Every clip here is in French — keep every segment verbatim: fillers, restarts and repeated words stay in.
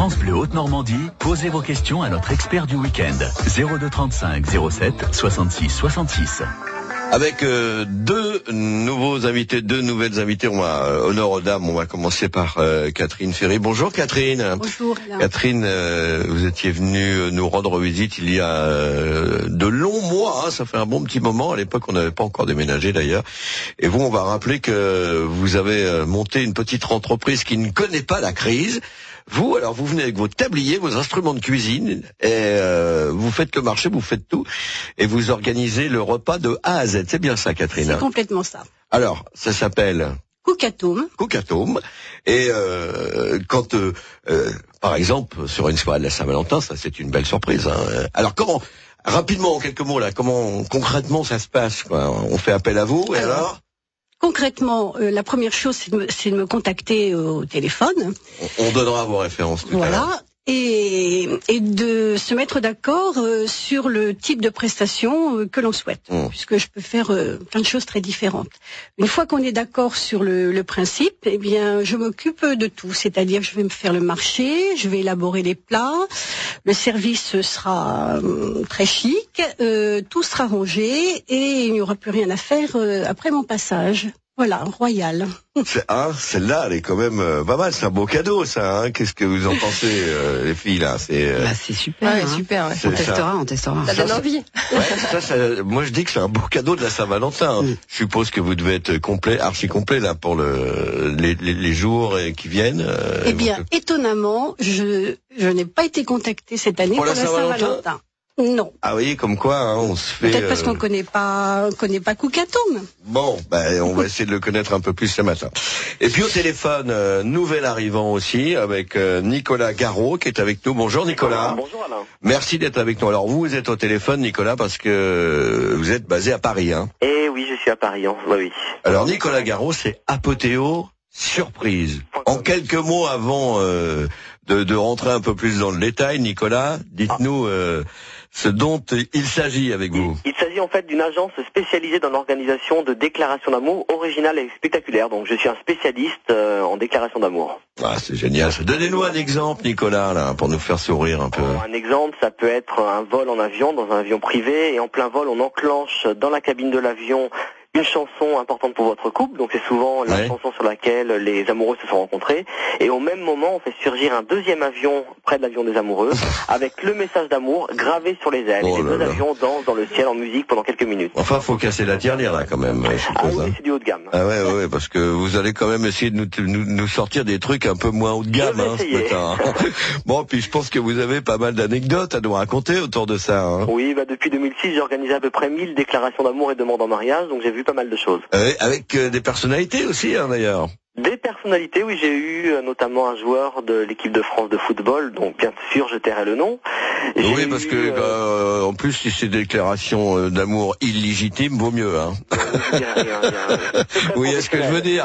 France Bleu Haute-Normandie, posez vos questions à notre expert du week-end. zéro deux trente-cinq zéro sept soixante-six soixante-six. Avec euh, deux nouveaux invités, deux nouvelles invitées, on va euh, honneur aux dames. On va commencer par euh, Catherine Ferry. Bonjour Catherine. Bonjour. Alain. Catherine, euh, vous étiez venue nous rendre visite il y a euh, de longs mois. Hein, ça fait un bon petit moment. À l'époque, on n'avait pas encore déménagé d'ailleurs. Et vous, on va rappeler que vous avez euh, monté une petite entreprise qui ne connaît pas la crise. Vous, alors, vous venez avec vos tabliers, vos instruments de cuisine, et euh, vous faites le marché, vous faites tout, et vous organisez le repas de A à Z. C'est bien ça, Catherine? C'est complètement ça. Alors, ça s'appelle Cookatome. Cookatome. Et euh, quand, euh, euh, par exemple, sur une soirée de la Saint-Valentin, ça c'est une belle surprise. Hein. Alors, comment, rapidement, en quelques mots là, comment concrètement ça se passe, quoi? On fait appel à vous, et alors, alors Concrètement, euh, la première chose, c'est de, me, c'est de me contacter euh, au téléphone. On, on donnera vos références tout voilà, à l'heure. Et, et de se mettre d'accord euh, sur le type de prestation euh, que l'on souhaite, mmh. puisque je peux faire euh, plein de choses très différentes. Une fois qu'on est d'accord sur le, le principe, eh bien, je m'occupe de tout. C'est-à-dire, je vais me faire le marché, je vais élaborer les plats, le service sera euh, très chic, euh, tout sera rangé et il n'y aura plus rien à faire euh, après mon passage. Voilà, royal. C'est, hein, celle-là, elle est quand même euh, pas mal. C'est un beau cadeau, ça. Hein. Qu'est-ce que vous en pensez, euh, les filles là? C'est, euh... bah, c'est super. Ouais, hein. super. Ouais. On testera, on testera. Ça donne envie. Ouais, ça, ça, moi, je dis que c'est un beau cadeau de la Saint-Valentin. Mm. Je suppose que vous devez être complet, archi complet là pour le les, les, les jours qui viennent. Euh, eh bien, vous... étonnamment, je je n'ai pas été contactée cette année pour, pour la Saint-Valentin. Saint-Valentin. Non. Ah oui, comme quoi, hein, on se fait. Peut-être parce euh... qu'on connaît pas, on connaît pas Cookatome. Bon, ben, on va essayer de le connaître un peu plus ce matin. Et puis au téléphone, euh, nouvel arrivant aussi avec euh, Nicolas Garot qui est avec nous. Bonjour Nicolas. Bonjour Alain. Merci d'être avec nous. Alors vous, vous êtes au téléphone, Nicolas, parce que vous êtes basé à Paris, hein. Eh oui, je suis à Paris, hein. Oui, oui. Alors Nicolas Garot, c'est Apothéo Surprise. En quelques mots avant euh, de, de rentrer un peu plus dans le détail, Nicolas, dites-nous euh, ce dont il s'agit avec vous. Il, il s'agit en fait d'une agence spécialisée dans l'organisation de déclarations d'amour originales et spectaculaires. Donc je suis un spécialiste euh, en déclaration d'amour. Ah, c'est génial. Donnez-nous un exemple, Nicolas, là, pour nous faire sourire un peu. Un exemple, ça peut être un vol en avion, dans un avion privé, et en plein vol, on enclenche dans la cabine de l'avion une chanson importante pour votre couple, donc c'est souvent la ouais. chanson sur laquelle les amoureux se sont rencontrés, et au même moment on fait surgir un deuxième avion près de l'avion des amoureux avec le message d'amour gravé sur les ailes, oh et les deux là. avions dansent dans le ciel en musique pendant quelques minutes. Enfin, faut casser la tirelire là quand même. Ah oui, hein. C'est du haut de gamme. Ah ouais, ouais, parce que vous allez quand même essayer de nous, nous, nous sortir des trucs un peu moins haut de gamme hein, ce matin. Bon, puis je pense que vous avez pas mal d'anecdotes à nous raconter autour de ça. Hein. Oui, bah depuis deux mille six, j'ai organisé à peu près mille déclarations d'amour et demandes en mariage, donc j'ai vu pas mal de choses. Euh, avec euh, des personnalités aussi, hein, d'ailleurs. Des personnalités, oui, j'ai eu euh, notamment un joueur de l'équipe de France de football, donc bien sûr je tairai le nom. J'ai oui, parce eu, que euh... bah, en plus si c'est des déclarations euh, d'amour illégitimes, vaut mieux. Hein. Rien, rien, rien. Oui, est-ce que je veux dire.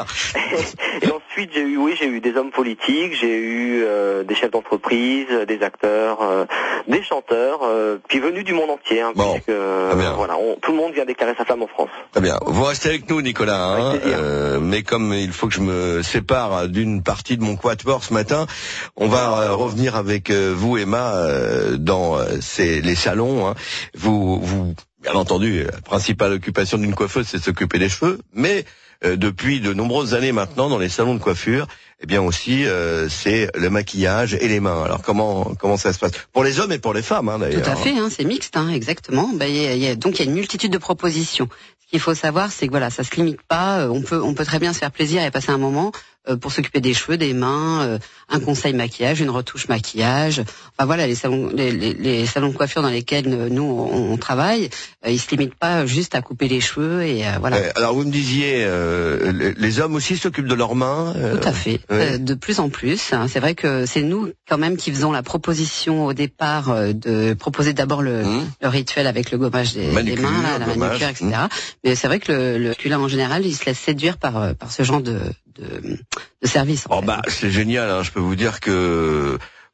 Et ensuite j'ai eu, oui, j'ai eu des hommes politiques, j'ai eu euh, des chefs d'entreprise, des acteurs, euh, des chanteurs, euh, puis venus du monde entier. Hein, bon, puisque, euh, voilà, on, tout le monde vient déclarer sa flamme en France. Très bien. Vous restez avec nous, Nicolas. Hein, euh, mais comme il faut que je me sépare d'une partie de mon quatuor ce matin, on va euh, revenir avec euh, vous, Emma, euh, dans euh, ces, les salons. Hein. Vous, vous, bien entendu, la principale occupation d'une coiffeuse, c'est de s'occuper des cheveux, mais euh, depuis de nombreuses années maintenant, dans les salons de coiffure, eh bien aussi, euh, c'est le maquillage et les mains. Alors comment comment ça se passe pour les hommes et pour les femmes, hein, d'ailleurs. Tout à fait, hein, c'est mixte, hein, exactement. Ben, y a, y a, donc il y a une multitude de propositions. Ce qu'il faut savoir, c'est que voilà, ça se limite pas. On peut on peut très bien se faire plaisir et passer un moment euh, pour s'occuper des cheveux, des mains, euh, un conseil maquillage, une retouche maquillage. Enfin voilà, les salons les, les, les salons de coiffure dans lesquels nous on, on travaille, euh, ils se limitent pas juste à couper les cheveux et euh, voilà. Euh, alors vous me disiez, euh, les, les hommes aussi s'occupent de leurs mains. Euh, Tout à fait. Oui. Euh, de plus en plus. Hein. C'est vrai que c'est nous quand même qui faisons la proposition au départ euh, de proposer d'abord le, mmh. le rituel avec le gommage des, manucure, des mains, là, la gommage. manucure, et cetera. Mmh. Mais c'est vrai que le, le masculin en général, il se laisse séduire par par ce genre de de, de service. En oh fait. bah c'est génial. Hein. Je peux vous dire que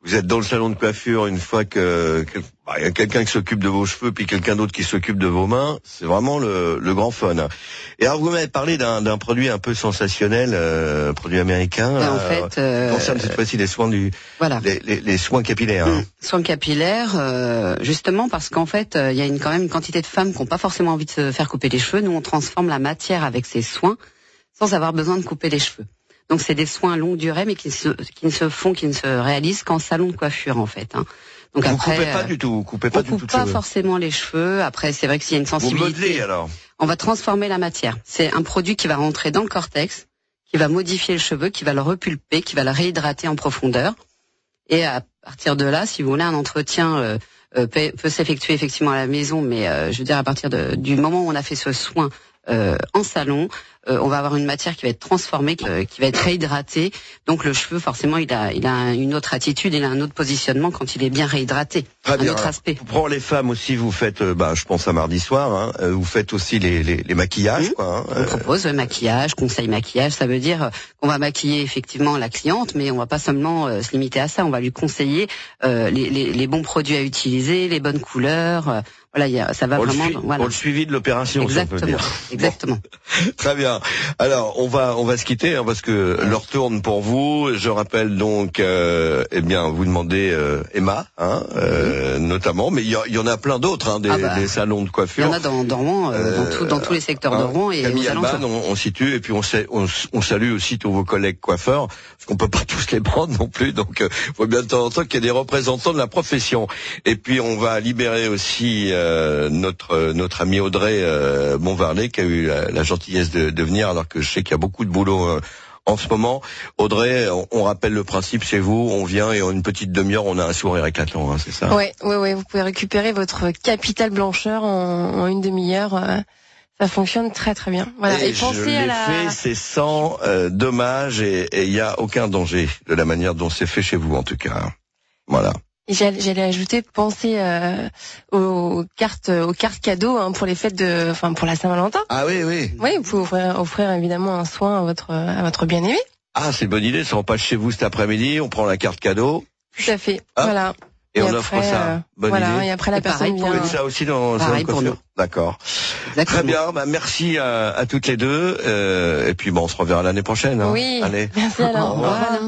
vous êtes dans le salon de coiffure une fois que, que bah, y a quelqu'un qui s'occupe de vos cheveux puis quelqu'un d'autre qui s'occupe de vos mains, c'est vraiment le, le grand fun. Et alors vous m'avez parlé d'un, d'un produit un peu sensationnel, euh, produit américain. Là, en fait, euh, qui concerne cette fois-ci les soins du, voilà, les, les, les soins capillaires. Hein. Mmh. Soins capillaires, euh, justement parce qu'en fait, il euh, y a une, quand même une quantité de femmes qui n'ont pas forcément envie de se faire couper les cheveux. Nous, on transforme la matière avec ces soins sans avoir besoin de couper les cheveux. Donc c'est des soins longue durée, mais qui, se, qui ne se font, qui ne se réalisent qu'en salon de coiffure en fait. Hein. Donc vous après, coupez pas euh, du tout, vous coupez pas on du coupe tout de pas cheveux. forcément les cheveux. Après, c'est vrai que s'il y a une sensibilité, vous modelez alors. On va transformer la matière. C'est un produit qui va rentrer dans le cortex, qui va modifier le cheveu, qui va le repulper, qui va le réhydrater en profondeur. Et à partir de là, si vous voulez, un entretien euh, euh, peut, peut s'effectuer effectivement à la maison, mais euh, je veux dire à partir de, du moment où on a fait ce soin euh, en salon, euh, on va avoir une matière qui va être transformée, qui, euh, qui va être réhydratée. Donc le cheveu, forcément, il a, il a une autre attitude, il a un autre positionnement quand il est bien réhydraté. Très un bien. autre aspect. Pour les femmes aussi, vous faites, euh, bah, je pense à mardi soir, hein, euh, vous faites aussi les, les, les maquillages, mmh. quoi. Hein, on euh... propose ouais, maquillage, conseil maquillage. Ça veut dire qu'on va maquiller effectivement la cliente, mais on va pas seulement euh, se limiter à ça. On va lui conseiller euh, les, les, les bons produits à utiliser, les bonnes couleurs. Euh, voilà, y a, ça va pour vraiment. Le suivi, voilà. Pour le suivi de l'opération, exactement. Si on peut dire. Exactement. Bon. Très bien. Alors, on va on va se quitter hein, parce que ouais. l'heure tourne pour vous. Je rappelle donc, euh, eh bien, vous demandez euh, Emma, hein, euh, mmh. notamment, mais il y, y en a plein d'autres, hein, des, ah bah, des salons de coiffure. Il y en a dans, dans Rouen, euh, dans, tout, dans tous les secteurs hein, de Rouen et Camille aux Alban, on, on situe et puis on, sait, on, on salue aussi tous vos collègues coiffeurs parce qu'on peut pas tous les prendre non plus, donc il euh, faut bien de temps en temps qu'il y ait des représentants de la profession. Et puis on va libérer aussi euh, notre notre ami Audrey euh, Bonvarlet qui a eu la, la gentillesse de, de venir alors que je sais qu'il y a beaucoup de boulot euh, en ce moment. Audrey, on, on rappelle le principe chez vous, on vient et en une petite demi-heure on a un sourire éclatant, hein, c'est ça? Ouais, ouais, ouais. Vous pouvez récupérer votre capitale blancheur en, en une demi-heure. Euh, ça fonctionne très très bien. Voilà. Et, et pensez je l'ai à la... fait, c'est sans euh, dommage et il y a aucun danger de la manière dont c'est fait chez vous en tout cas. Voilà. Et j'allais, j'allais ajouter, penser euh, aux cartes, aux cartes cadeaux hein, pour les fêtes de, enfin pour la Saint-Valentin. Ah oui, oui. Oui, vous pouvez offrir, offrir évidemment un soin à votre, à votre bien-aimé. Ah, c'est une bonne idée. Ça on passe chez vous cet après-midi, on prend la carte cadeau. Tout à fait. Ah, voilà. Et, et on après, offre ça. Euh, bonne voilà, idée. Et après la et personne vient. Vous faites ça aussi dans pareil dans pour nous. D'accord. Exactement. Très bien. Bah merci à, à toutes les deux. Euh, et puis bon, on se reverra l'année prochaine. Hein. Oui. Allez. Merci alors. Au revoir. Voilà.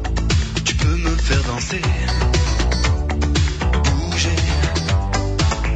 Bouger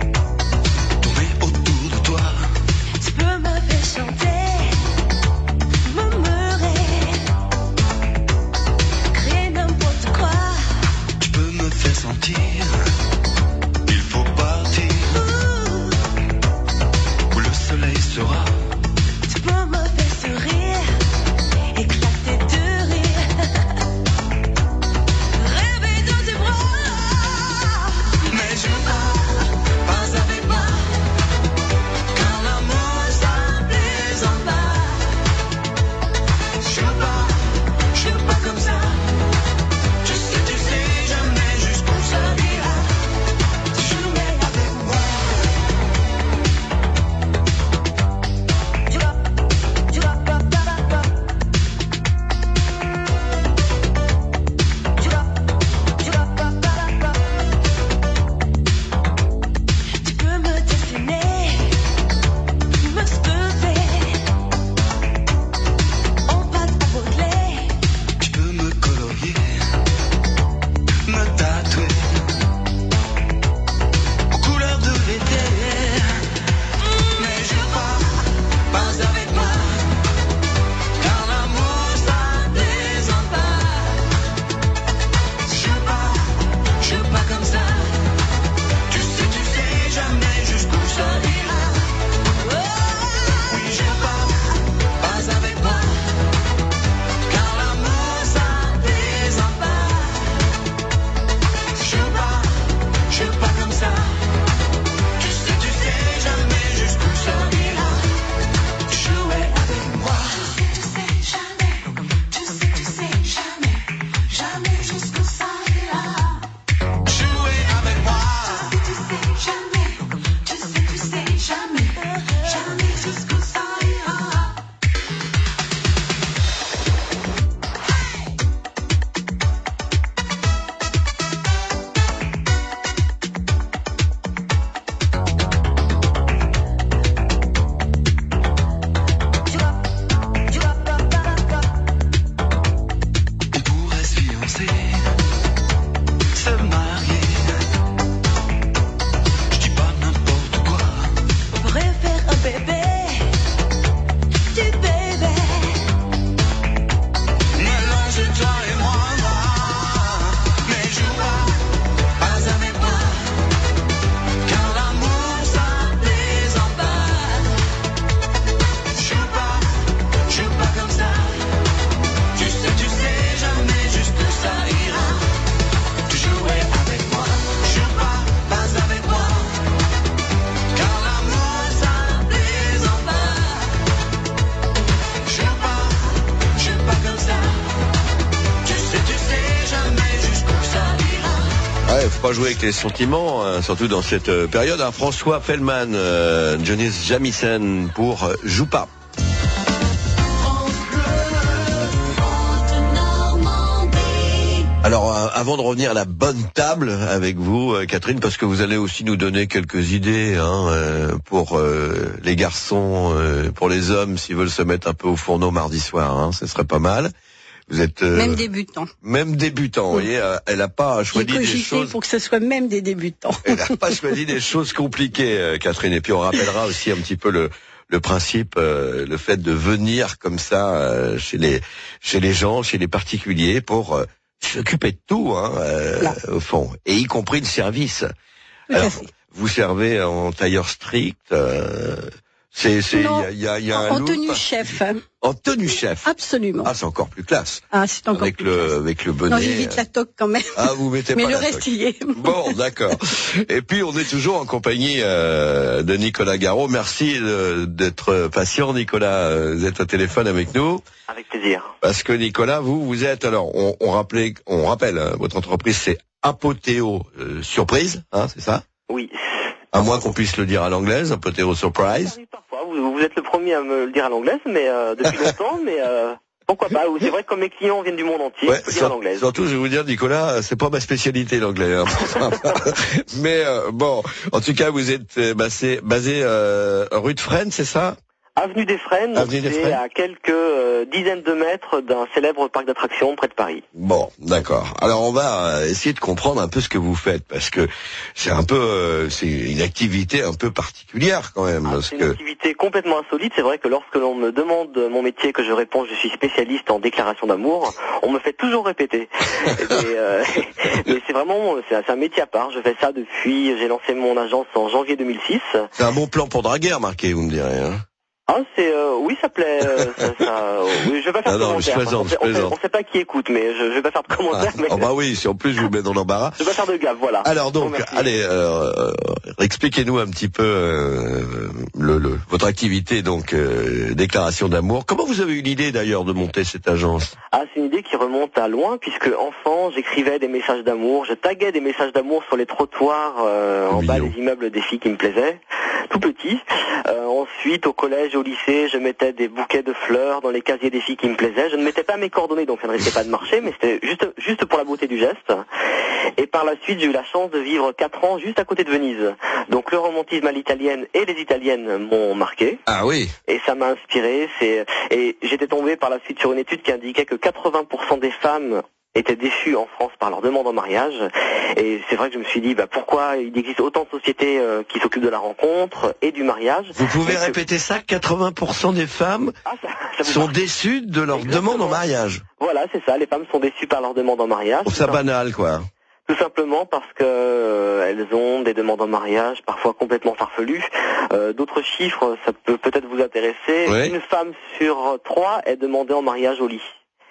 pas jouer avec les sentiments, hein, surtout dans cette euh, période. Hein. François Fellman, euh, Johnny Jamison pour euh, Joue pas. Alors, euh, avant de revenir à la bonne table avec vous, euh, Catherine, parce que vous allez aussi nous donner quelques idées hein, euh, pour euh, les garçons, euh, pour les hommes, s'ils veulent se mettre un peu au fourneau mardi soir, hein, ce serait pas mal. Vous êtes euh, même débutant. Même débutant, vous voyez, euh, elle n'a pas choisi des choses. Pour que ce soit même des débutants. Elle n'a pas choisi des choses compliquées, euh, Catherine. Et puis on rappellera aussi un petit peu le le principe, euh, le fait de venir comme ça euh, chez les chez les gens, chez les particuliers, pour euh, s'occuper de tout, hein, euh, au fond, et y compris le service. Tout Alors, à fait. vous servez en tailleur strict. Euh, c'est c'est il y a, y a, y a un en look, tenue chef. En tenue chef. Absolument. Ah, c'est encore plus classe. Ah, c'est encore avec plus le classe. avec le bonnet. Non, j'évite la toque quand même. Ah, vous mettez Mais pas le la reste toque. y est. Bon, d'accord. Et puis on est toujours en compagnie euh, de Nicolas Garot. Merci de, d'être patient, Nicolas. Vous êtes au téléphone avec nous. Avec plaisir. Parce que Nicolas, vous vous êtes alors on, on rappelait on rappelle hein, votre entreprise c'est Apothéo euh, Surprise, hein, c'est ça? Oui. À moins qu'on puisse le dire à l'anglaise, Apothéo Surprise. Parfois, vous, vous êtes le premier à me le dire à l'anglaise, mais euh, depuis longtemps, mais euh, pourquoi pas. C'est vrai que comme mes clients viennent du monde entier, Ouais, je peux dire à l'anglaise. Surtout, je vais vous dire, Nicolas, c'est pas ma spécialité l'anglais. Hein. Mais euh, bon, en tout cas, vous êtes euh, basé, basé euh, rue de Fresnes, c'est ça? Avenue des Fresnes, Avenue des c'est Fresnes. à quelques euh, dizaines de mètres d'un célèbre parc d'attractions près de Paris. Bon, d'accord. Alors on va euh, essayer de comprendre un peu ce que vous faites, parce que c'est un peu, euh, c'est une activité un peu particulière quand même. Ah, parce c'est que... une activité complètement insolite. C'est vrai que lorsque l'on me demande mon métier, que je réponds je suis spécialiste en déclaration d'amour, on me fait toujours répéter. mais euh, mais c'est vraiment, c'est un, c'est un métier à part. Je fais ça depuis, j'ai lancé mon agence en janvier deux mille six. C'est un bon plan pour draguer, remarquez, vous me direz. Hein. Ah, c'est euh, oui, ça plaît. Euh, ça, ça, oui, je vais pas faire Ah de non, je commentaires. plaisante, on, je sait, on, sait, plaisante. on sait pas qui écoute, mais je, je vais pas faire de commentaires. Ah, mais... oh bah oui, si en plus je vous mets dans l'embarras. Je vais pas faire de gaffe, voilà. Alors donc, Bon, allez, euh, expliquez-nous un petit peu euh, le, le, votre activité, donc euh, déclaration d'amour. Comment vous avez eu l'idée d'ailleurs de monter cette agence? Ah, c'est une idée qui remonte à loin, puisque enfant, j'écrivais des messages d'amour, je taguais des messages d'amour sur les trottoirs euh, en bas des immeubles des filles qui me plaisaient, tout petit. Euh, ensuite, au collège, au lycée, je mettais des bouquets de fleurs dans les casiers des filles qui me plaisaient. Je ne mettais pas mes coordonnées, donc ça ne risquait pas de marcher, mais c'était juste, juste pour la beauté du geste. Et par la suite, j'ai eu la chance de vivre quatre ans juste à côté de Venise. Donc le romantisme à l'italienne et les italiennes m'ont marqué. Ah oui. Et ça m'a inspiré. C'est et j'étais tombé par la suite sur une étude qui indiquait que quatre-vingts pour cent des femmes étaient déçues en France par leur demande en mariage. Et c'est vrai que je me suis dit, bah, pourquoi il existe autant de sociétés euh, qui s'occupent de la rencontre et du mariage. Vous pouvez et répéter que... ça, quatre-vingts pour cent des femmes ah, ça, ça sont marche. déçues de leur Exactement. demande en mariage. Voilà, c'est ça. Les femmes sont déçues par leur demande en mariage. Je trouve ça banal, quoi. Tout simplement parce que euh, elles ont des demandes en mariage parfois complètement farfelues. Euh, d'autres chiffres, ça peut peut-être vous intéresser. Oui. Une femme sur trois est demandée en mariage au lit.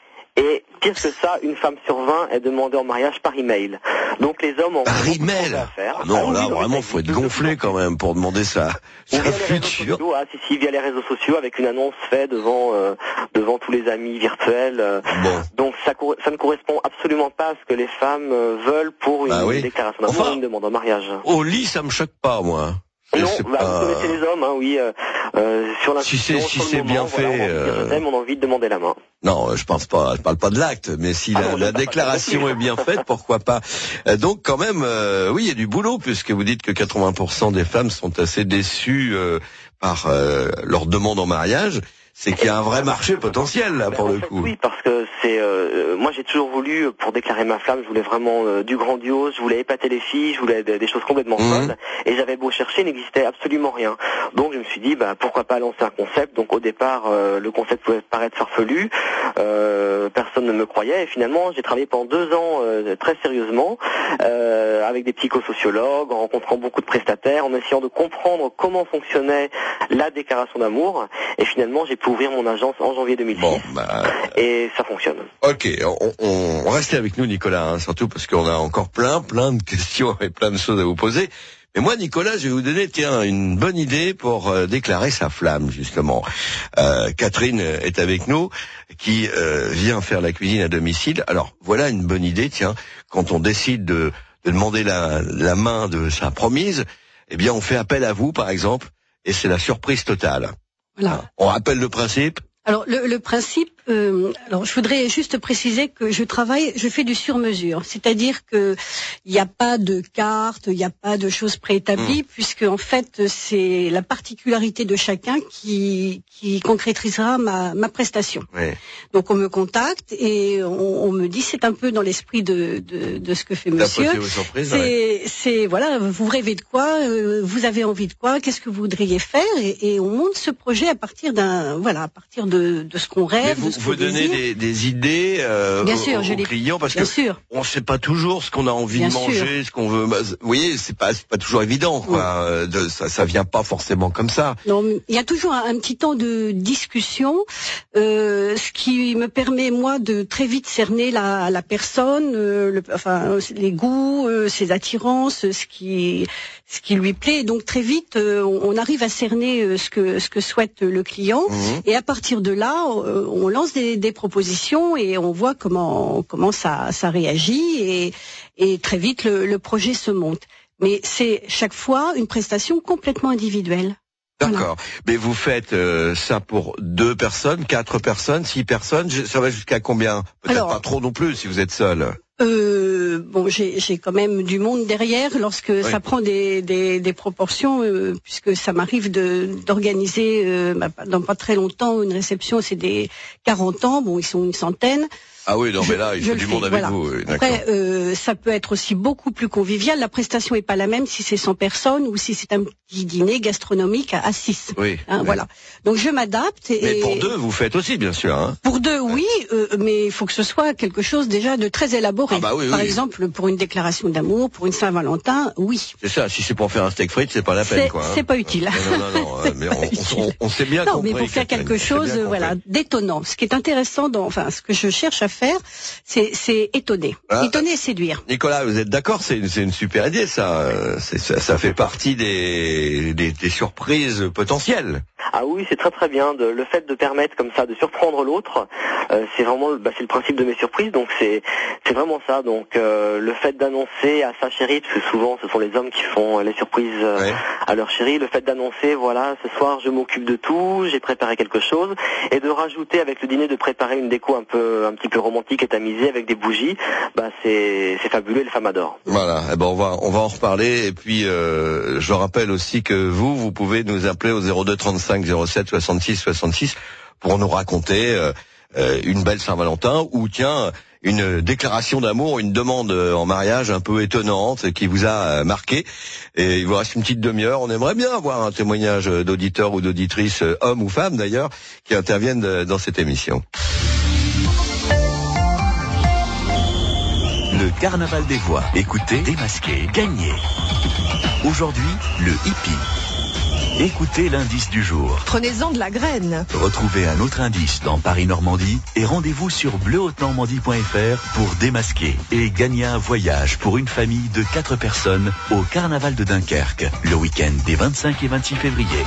Et pire que ça, une femme sur vingt est demandée en mariage par email. Donc les hommes ont Par beaucoup de email choses à faire. ah Non, Ah, là, oui, vraiment, oui, faut être de- de- gonflé quand même pour demander ça. Ou C'est via un les réseaux futur. sociaux, ah, si, si, via les réseaux sociaux, avec une annonce faite devant euh, devant tous les amis virtuels. euh. Bon. Donc ça, cor- ça ne correspond absolument pas à ce que les femmes euh, veulent pour une Bah oui. déclaration d'amour Enfin, ou une demande en mariage. Au lit, ça me choque pas, moi. Je Non, sais bah, pas. vous connaissez les hommes, hein, oui. Euh, euh, sur l'intuition, Si c'est- si sur le c'est moment, bien voilà, fait, on a envie de dire euh, je t'aime, on a envie de demander la main. Non, je pense pas. Je parle pas de l'acte, mais si Ah la, non, je la parle pas déclaration de l'acte. est bien faite, pourquoi pas. Euh, Donc quand même, euh, oui, il y a du boulot puisque vous dites que quatre-vingts pour cent des femmes sont assez déçues euh, par euh, leur demande en mariage. C'est qu'il y a un vrai marché potentiel là Ben, pour en le fait, coup. Oui, parce que c'est. Euh, moi, j'ai toujours voulu, pour déclarer ma flamme, je voulais vraiment euh, du grandiose, je voulais épater les filles, je voulais des, des choses complètement Mhm. folles. Et j'avais beau chercher, il n'existait absolument rien. Donc, je me suis dit, bah, pourquoi pas lancer un concept. Donc, au départ, euh, le concept pouvait paraître farfelu. Euh, personne ne me croyait. Et finalement, j'ai travaillé pendant deux ans euh, très sérieusement euh, avec des psychosociologues, en rencontrant beaucoup de prestataires, en essayant de comprendre comment fonctionnait la déclaration d'amour. Et finalement, j'ai pu ouvrir mon agence en janvier deux mille six. Bon, bah, Et ça fonctionne. ok, on, on, on restez avec nous, Nicolas, hein, surtout parce qu'on a encore plein, plein de questions et plein de choses à vous poser. Mais moi, Nicolas, je vais vous donner tiens une bonne idée pour euh, déclarer sa flamme, justement. Euh, Catherine est avec nous, qui euh, vient faire la cuisine à domicile. Alors, voilà une bonne idée, tiens, quand on décide de, de demander la, la main de sa promise, eh bien on fait appel à vous par exemple, et c'est la surprise totale. Voilà. On rappelle le principe. Alors le, le principe, euh, alors je voudrais juste préciser que je travaille, je fais du sur-mesure, c'est-à-dire que il n'y a pas de carte, il n'y a pas de choses préétablies, mmh. puisque en fait c'est la particularité de chacun qui qui concrétisera ma ma prestation. Oui. Donc on me contacte et on, on me dit, c'est un peu dans l'esprit de de, de ce que fait Monsieur. C'est ouais. c'est voilà, vous rêvez de quoi, euh, vous avez envie de quoi, qu'est-ce que vous voudriez faire, et, et on monte ce projet à partir d'un voilà à partir de De, de ce qu'on rêve. Mais vous, de ce vous donnez des, des idées euh, bien aux, sûr, je aux clients parce que sûr. on sait pas toujours ce qu'on a envie bien de manger, sûr. ce qu'on veut. Vous voyez, c'est pas c'est pas toujours évident, quoi. Ouais. De, ça, ça vient pas forcément comme ça. Non, il y a toujours un, un petit temps de discussion, euh, ce qui me permet moi de très vite cerner la, la personne, euh, le, enfin les goûts, euh, ses attirances, ce qui ce qui lui plaît. Et donc très vite, euh, on arrive à cerner euh, ce que ce que souhaite le client. Mmh. Et à partir de là, euh, on lance des, des propositions et on voit comment comment ça ça réagit et et très vite le, le projet se monte. Mais c'est chaque fois une prestation complètement individuelle. D'accord. Voilà. Mais vous faites euh, ça pour deux personnes, quatre personnes, six personnes. Ça va jusqu'à combien? Peut-être Alors, pas trop non plus si vous êtes seul. Euh, bon, j'ai, j'ai quand même du monde derrière lorsque oui. ça prend des, des, des proportions, euh, puisque ça m'arrive de, d'organiser euh, bah, dans pas très longtemps une réception, c'est des quarante ans, bon, ils sont une centaine. Ah oui, non, mais là, il faut du monde avec voilà. vous. Oui, Après, euh, ça peut être aussi beaucoup plus convivial. La prestation est pas la même si c'est cent personnes ou si c'est un petit dîner gastronomique à, à six. Oui, hein, oui. Voilà. Donc je m'adapte. Et, mais pour deux, vous faites aussi, bien sûr. Hein. Pour deux, oui, euh, mais il faut que ce soit quelque chose déjà de très élaboré. Ah bah oui, Par oui. exemple, pour une déclaration d'amour, pour une Saint-Valentin, oui. C'est ça. Si c'est pour faire un steak frites, c'est pas la peine, c'est, quoi. Hein. C'est pas utile. Non, non, non. non mais on, on, on s'est bien non, compris. Non, mais pour faire quelque chose, voilà, d'étonnant. Ce qui est intéressant, dans, enfin, ce que je cherche à faire, c'est C'est, c'est étonner, ah, étonner et séduire. Nicolas, vous êtes d'accord? C'est une, c'est une super idée, ça. C'est, ça. Ça fait partie des, des, des surprises potentielles. Ah oui, c'est très très bien. De, le fait de permettre comme ça de surprendre l'autre, euh, c'est vraiment, bah, c'est le principe de mes surprises. Donc c'est, c'est vraiment ça. Donc euh, le fait d'annoncer à sa chérie, parce que souvent ce sont les hommes qui font les surprises euh, ouais. à leur chérie. Le fait d'annoncer, voilà, ce soir je m'occupe de tout, j'ai préparé quelque chose, et de rajouter avec le dîner de préparer une déco un peu, un petit peu romantique et tamisée avec des bougies, bah c'est, c'est fabuleux. Les femmes adorent. Voilà. Eh ben on va, on va en reparler. Et puis euh, je rappelle aussi que vous, vous pouvez nous appeler au zéro deux trente-cinq zéro sept soixante-six soixante-six pour nous raconter euh, euh, une belle Saint-Valentin ou tiens une déclaration d'amour, une demande en mariage un peu étonnante qui vous a marqué. Et il vous reste une petite demi-heure. On aimerait bien avoir un témoignage d'auditeurs ou d'auditrices, hommes ou femmes d'ailleurs, qui interviennent dans cette émission. Le carnaval des voix. Écoutez, démasquez, gagnez. Aujourd'hui, le hippie. Écoutez l'indice du jour. Prenez-en de la graine. Retrouvez un autre indice dans Paris-Normandie et rendez-vous sur bleu haute normandie point f r pour démasquer et gagner un voyage pour une famille de quatre personnes au carnaval de Dunkerque, le week-end des vingt-cinq et vingt-six février.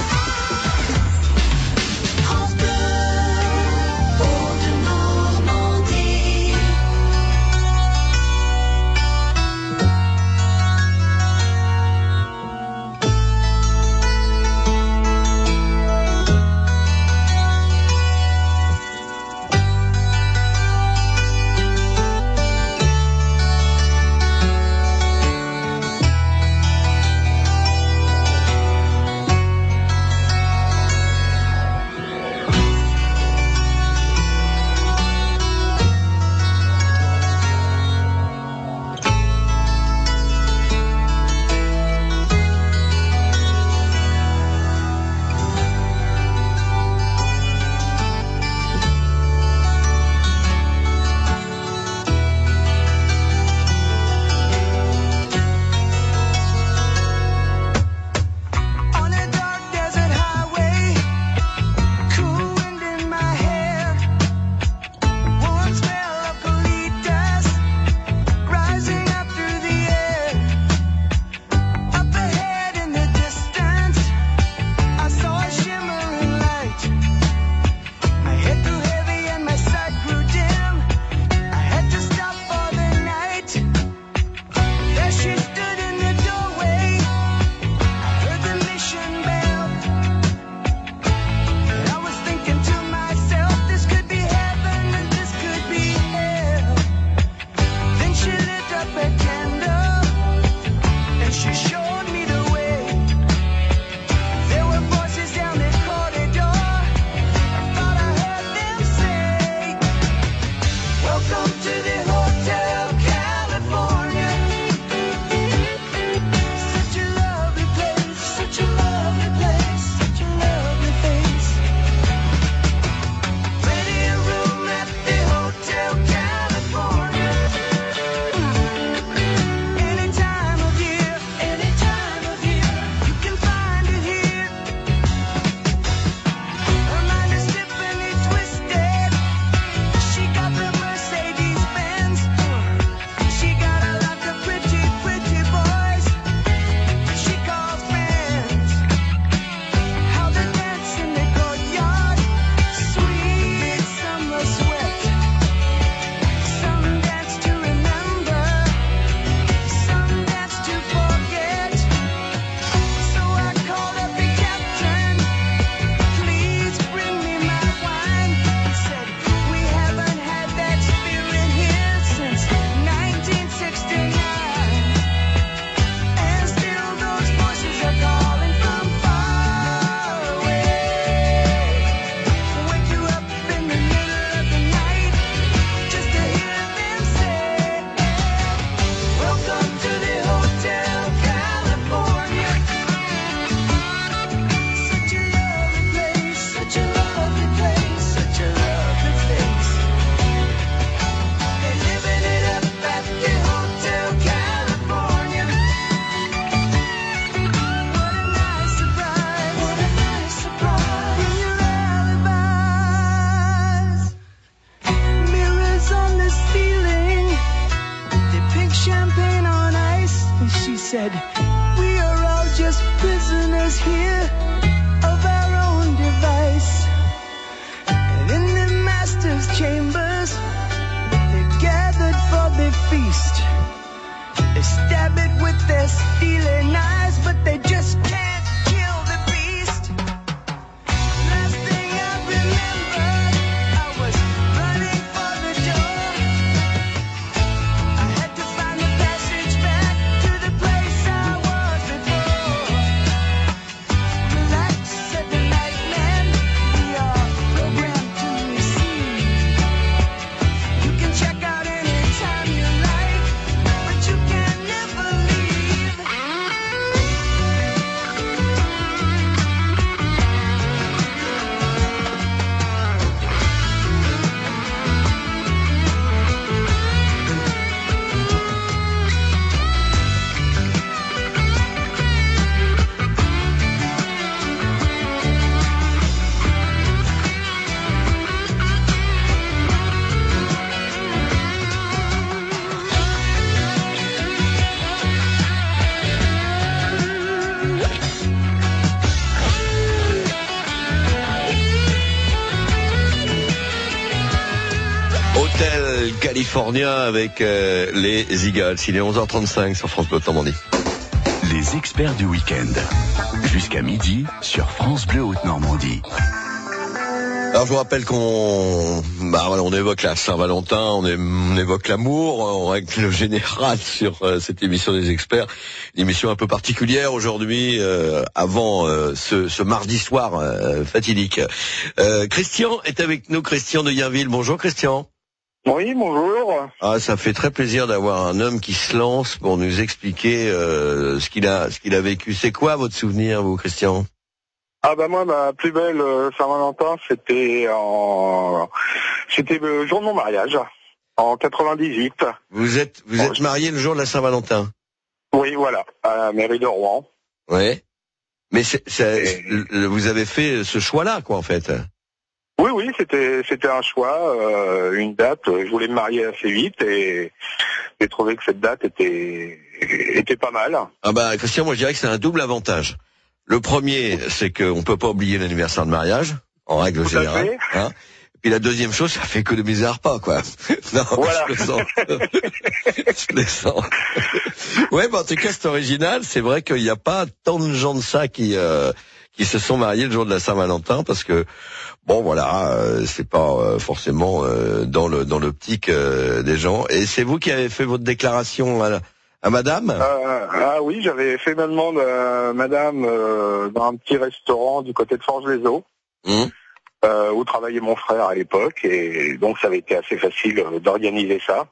s'appelle California avec euh, les Eagles. Il est onze heures trente-cinq sur France Bleu Normandie. Les experts du week-end. Jusqu'à midi sur France Bleu Haute-Normandie. Alors je vous rappelle qu'on bah, voilà, on évoque la Saint-Valentin, on, é... on évoque l'amour, en règle générale sur euh, cette émission des experts. Une émission un peu particulière aujourd'hui, euh, avant euh, ce, ce mardi soir euh, fatidique. Euh, Christian est avec nous, Christian de Yainville. Bonjour Christian. Oui, bonjour. Ah, ça fait très plaisir d'avoir un homme qui se lance pour nous expliquer euh, ce qu'il a, ce qu'il a vécu. C'est quoi votre souvenir, vous, Christian ? Ah bah moi, ma plus belle euh, Saint-Valentin, c'était en, c'était le jour de mon mariage, en quatre-vingt-dix-huit. Vous êtes, vous êtes marié le jour de la Saint-Valentin ? Oui, voilà, à la mairie de Rouen. Oui. Mais c'est, c'est, Et... vous avez fait ce choix-là, quoi, en fait. Oui, oui, c'était, c'était un choix, euh, une date. Je voulais me marier assez vite et j'ai trouvé que cette date était, était pas mal. Ah bah, Christian, moi je dirais que c'est un double avantage. Le premier, c'est qu'on peut pas oublier l'anniversaire de mariage, en règle Tout générale. Hein. Et puis la deuxième chose, ça fait économiser un repas, quoi. Non, voilà. je plaisante. Je plaisante. Ouais, bah, en tout cas, c'est original. C'est vrai qu'il n'y a pas tant de gens de ça qui euh, qui se sont mariés le jour de la Saint-Valentin, parce que bon, voilà, euh, c'est pas euh, forcément euh, dans le dans l'optique euh, des gens. Et c'est vous qui avez fait votre déclaration à la À madame euh, Ah oui, j'avais fait ma demande à madame euh, dans un petit restaurant du côté de Forges-les-Eaux, mmh. euh, où travaillait mon frère à l'époque, et donc ça avait été assez facile d'organiser ça.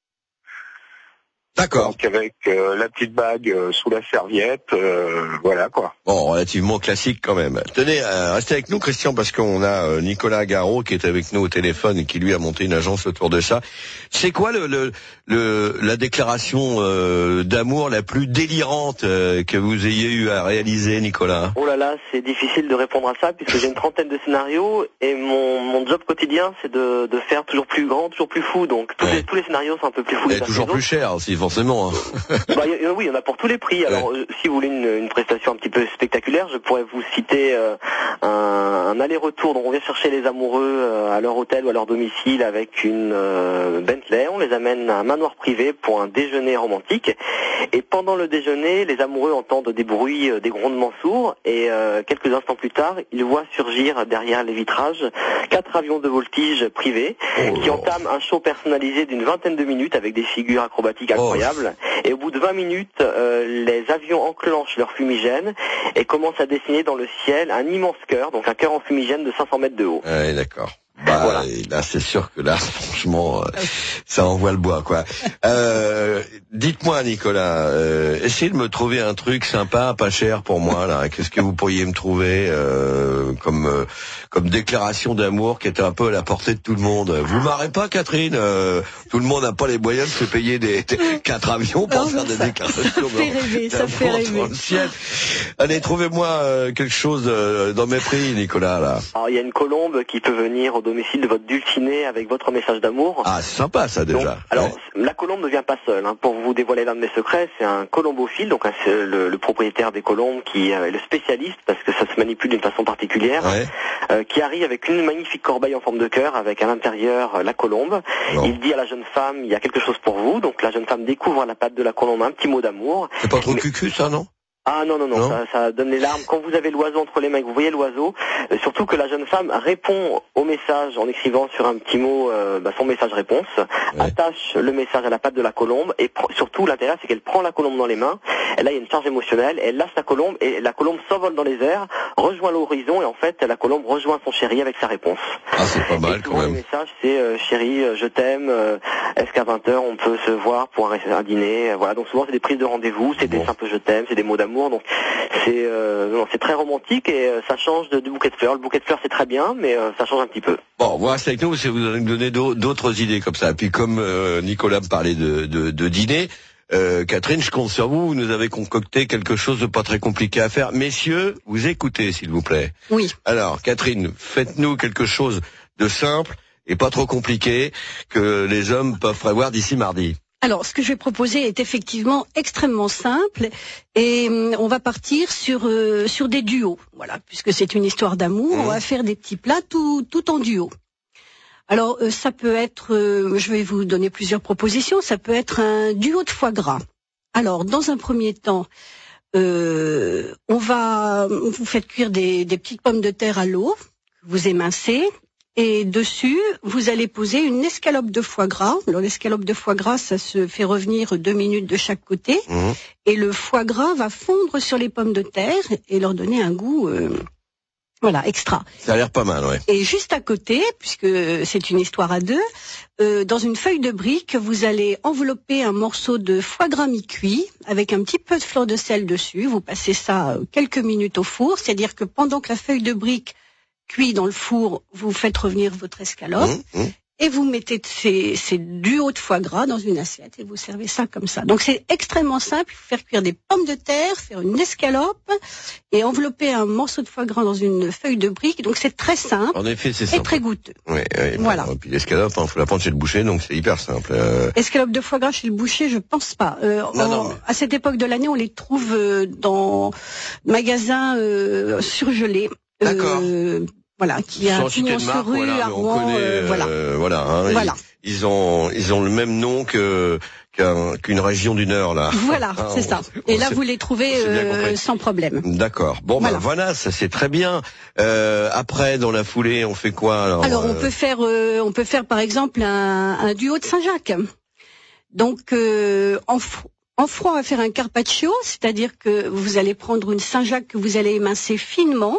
D'accord. Donc avec euh, la petite bague euh, sous la serviette, euh, voilà quoi. Bon, relativement classique quand même. Tenez, euh, restez avec nous Christian, parce qu'on a euh, Nicolas Garot qui est avec nous au téléphone et qui lui a monté une agence autour de ça. C'est quoi le, le, le la déclaration euh, d'amour la plus délirante euh, que vous ayez eu à réaliser, Nicolas ? Oh là là, c'est difficile de répondre à ça puisque j'ai une trentaine de scénarios et mon, mon job quotidien c'est de, de faire toujours plus grand, toujours plus fou. Donc tous, ouais. les, tous les scénarios sont un peu plus fous. Et toujours plus cher aussi, forcément. Hein. Bah, y a, oui, il y en a pour tous les prix. Alors, ouais. euh, si vous voulez une, une prestation un petit peu spectaculaire, je pourrais vous citer euh, un, un aller-retour. Donc, on vient chercher les amoureux euh, à leur hôtel ou à leur domicile avec une euh, Bentley. On les amène à un manoir privé pour un déjeuner romantique. Et pendant le déjeuner, les amoureux entendent des bruits, euh, des grondements sourds. Et euh, quelques instants plus tard, ils voient surgir derrière les vitrages quatre avions de voltige privés oh qui entament un show personnalisé d'une vingtaine de minutes avec des figures acrobatiques incroyables. Oh. Et au bout de vingt minutes, euh, les avions enclenchent leur fumigène et commencent à dessiner dans le ciel un immense cœur, donc un cœur en fumigène de cinq cents mètres de haut. Oui, d'accord. Bah, voilà. Là, c'est sûr que là, franchement, euh, ça envoie le bois, quoi. Euh, dites-moi, Nicolas, euh, essayez de me trouver un truc sympa, pas cher pour moi, là. Qu'est-ce que vous pourriez me trouver euh, comme euh, comme déclaration d'amour qui était un peu à la portée de tout le monde? Vous marrez pas, Catherine? euh, Tout le monde n'a pas les moyens de se payer des, des quatre avions pour non, faire des ça, déclarations ça fait rêver, ça fait rêver. Dans le ciel. Allez, trouvez-moi euh, quelque chose euh, dans mes prix, Nicolas, là. Alors, il y a une colombe qui peut venir au domicile de votre dulciné avec votre message d'amour. Ah, c'est sympa ça déjà. Donc, alors, ouais. La colombe ne vient pas seule. Hein. Pour vous dévoiler l'un de mes secrets, c'est un colombophile, donc c'est le, le propriétaire des colombes qui est le spécialiste, parce que ça se manipule d'une façon particulière, ouais. euh, qui arrive avec une magnifique corbeille en forme de cœur, avec à l'intérieur la colombe. Non. Il dit à la jeune femme, il y a quelque chose pour vous. Donc la jeune femme découvre à la patte de la colombe un petit mot d'amour. C'est pas trop Mais... cucu ça, non? Ah non, non, non, non. Ça, ça donne les larmes. Quand vous avez l'oiseau entre les mains, que vous voyez l'oiseau, euh, surtout que la jeune femme répond au message en écrivant sur un petit mot euh, bah, son message réponse, ouais. attache le message à la patte de la colombe et pr- surtout l'intérêt c'est qu'elle prend la colombe dans les mains, et là il y a une charge émotionnelle, elle lâche la colombe et la colombe s'envole dans les airs, rejoint l'horizon et en fait la colombe rejoint son chéri avec sa réponse. Ah c'est pas mal et quand même. Le message c'est euh, chéri, euh, je t'aime, euh, est-ce qu'à vingt heures on peut se voir pour un, un dîner, voilà, donc souvent c'est des prises de rendez-vous, c'est bon. Des simples je t'aime, c'est des mots d'amour, donc c'est euh, non, c'est très romantique et euh, ça change de, du bouquet de fleurs. Le bouquet de fleurs c'est très bien, mais euh, ça change un petit peu. Bon, voilà, c'est avec nous, c'est vous allez me donner d'autres idées comme ça. Puis comme euh, Nicolas me parlait de, de, de dîner, euh, Catherine, je compte sur vous. Vous nous avez concocté quelque chose de pas très compliqué à faire. Messieurs, vous écoutez, s'il vous plaît. Oui. Alors, Catherine, faites-nous quelque chose de simple et pas trop compliqué que les hommes peuvent prévoir d'ici mardi. Alors, ce que je vais proposer est effectivement extrêmement simple et on va partir sur euh, sur des duos. Voilà, puisque c'est une histoire d'amour, mmh. on va faire des petits plats tout tout en duo. Alors, euh, ça peut être, euh, je vais vous donner plusieurs propositions, ça peut être un duo de foie gras. Alors, dans un premier temps, euh, on va, vous faites cuire des, des petites pommes de terre à l'eau, vous émincez, et dessus, vous allez poser une escalope de foie gras. Alors, l'escalope de foie gras, ça se fait revenir deux minutes de chaque côté, mmh. et le foie gras va fondre sur les pommes de terre et leur donner un goût... Euh, Voilà, extra. Ça a l'air pas mal, ouais. Et juste à côté, puisque c'est une histoire à deux, euh, dans une feuille de brique, vous allez envelopper un morceau de foie gras mi-cuit avec un petit peu de fleur de sel dessus. Vous passez ça quelques minutes au four, c'est-à-dire que pendant que la feuille de brique cuit dans le four, vous faites revenir votre escalope. Mmh, mmh. Et vous mettez ces, ces duos de foie gras dans une assiette et vous servez ça comme ça. Donc c'est extrêmement simple, il faut faire cuire des pommes de terre, faire une escalope et envelopper un morceau de foie gras dans une feuille de brique. Donc c'est très simple. En effet, c'est et simple. très goûteux. Oui, oui. Voilà. Et puis l'escalope, il hein, faut la prendre chez le boucher, donc c'est hyper simple. Euh... Escalope de foie gras chez le boucher, je pense pas. Euh, non, en, non, mais... À cette époque de l'année, on les trouve euh, dans magasins euh, surgelés. D'accord. Euh, Voilà, qui a un pignon sur rue, voilà, Armand, connaît, euh, voilà. Euh, voilà, hein, voilà. Ils, ils ont, ils ont le même nom que qu'un, qu'une région du Nord là. Voilà, hein, c'est ça. Et là, vous les trouvez euh, sans problème. D'accord. Bon, voilà. ben voilà, ça c'est très bien. Euh, après, dans la foulée, on fait quoi alors Alors, on euh... peut faire, euh, on peut faire par exemple un, un duo de Saint-Jacques. Donc, euh, en En froid, on va faire un carpaccio, c'est-à-dire que vous allez prendre une Saint-Jacques que vous allez émincer finement.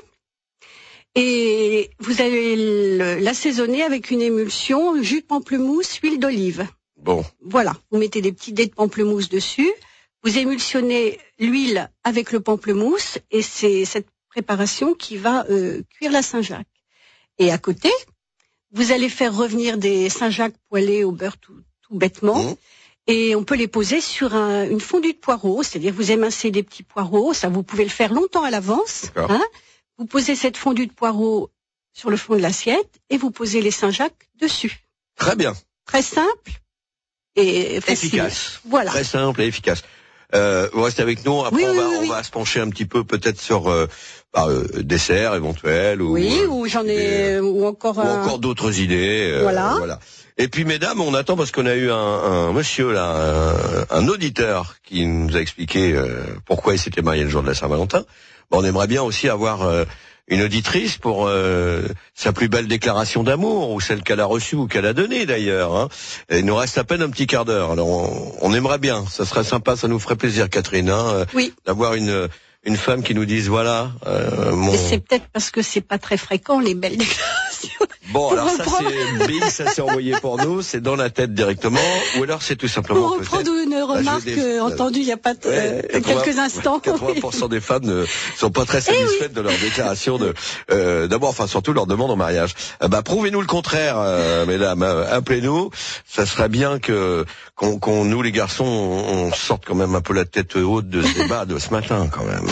Et vous allez l'assaisonner avec une émulsion, jus de pamplemousse, huile d'olive. Bon. Voilà. Vous mettez des petits dés de pamplemousse dessus. Vous émulsionnez l'huile avec le pamplemousse et c'est cette préparation qui va euh, cuire la Saint-Jacques. Et à côté, vous allez faire revenir des Saint-Jacques poêlés au beurre tout, tout bêtement. Mmh. Et on peut les poser sur un, une fondue de poireaux, c'est-à-dire vous émincez des petits poireaux. Ça, vous pouvez le faire longtemps à l'avance. Hein. Vous posez cette fondue de poireaux sur le fond de l'assiette et vous posez les Saint-Jacques dessus. Très bien. Très simple et facile. Efficace. Voilà. Très simple et efficace. Euh, vous restez avec nous. Après, oui, on, oui, va, oui, on oui. va se pencher un petit peu peut-être sur euh, bah, euh, dessert éventuel. Ou, oui, euh, ou j'en ai, des, ou encore, ou un... encore d'autres idées. Euh, voilà. voilà. Et puis, mesdames, on attend parce qu'on a eu un, un monsieur là, un, un auditeur qui nous a expliqué euh, pourquoi il s'était marié le jour de la Saint-Valentin. Bon, on aimerait bien aussi avoir euh, une auditrice pour euh, sa plus belle déclaration d'amour, ou celle qu'elle a reçue ou qu'elle a donnée d'ailleurs. Hein. Et il nous reste à peine un petit quart d'heure. Alors, on, on aimerait bien. Ça serait sympa, ça nous ferait plaisir, Catherine, hein, oui. d'avoir une une femme qui nous dise voilà. Euh, mon... Et c'est peut-être parce que c'est pas très fréquent les belles déclarations. Bon, alors ça c'est Bill, ça c'est envoyé pour nous, c'est dans la tête directement, ou alors c'est tout simplement pour reprendre une remarque des... entendue il y a pas t... ouais, euh, quatre-vingts, quelques instants. quatre-vingts pour cent des femmes ne sont pas très satisfaites oui. de leur déclaration de euh, d'abord, enfin surtout leur demande en mariage. Euh, bah prouvez-nous le contraire, euh, mesdames, euh, appelez-nous. Ça serait bien que qu'on, qu'on nous les garçons, on, on sorte quand même un peu la tête haute de ce débat de ce matin quand même.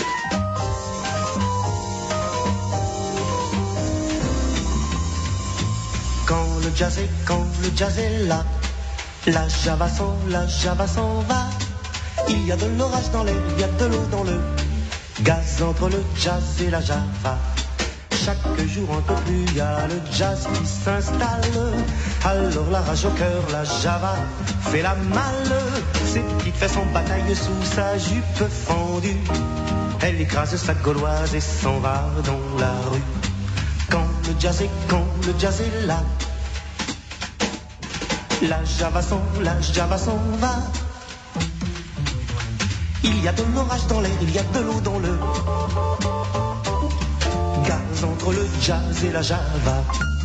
Quand le jazz est, quand le jazz est là, la java s'en, la java s'en va. Il y a de l'orage dans l'air, il y a de l'eau dans le gaz entre le jazz et la java. Chaque jour un peu plus, il y a le jazz qui s'installe. Alors la rage au cœur, la java fait la malle. Ses petites fesses en bataille sous sa jupe fendue. Elle écrase sa gauloise et s'en va dans la rue. Quand le jazz est, quand le jazz est là, la java s'en, la java s'en va. Il y a de l'orage dans l'air, il y a de l'eau dans le gaz entre le jazz et la java.